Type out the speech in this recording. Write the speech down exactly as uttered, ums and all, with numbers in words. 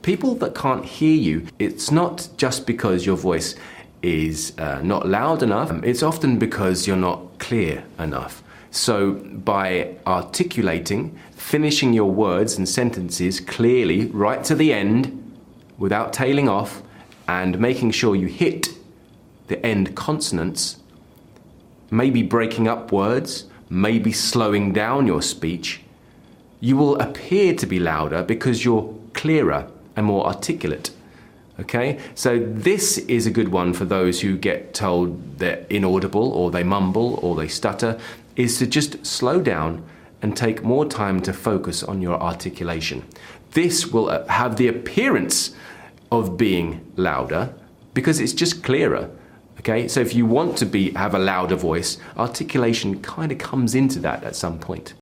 People that can't hear you, it's not just because your voice is uh, not loud enough, it's often because you're not clear enough. So by articulating, finishing your words and sentences clearly right to the end without tailing off, and making sure you hit the end consonants, maybe breaking up words, maybe slowing down your speech, you will appear to be louder because you're clearer and more articulate. Okay, so this is a good one for those who get told they're inaudible or they mumble or they stutter, is to just slow down and take more time to focus on your articulation. This will have the appearance of being louder because it's just clearer. Okay, so if you want to be have a louder voice, articulation kind of comes into that at some point.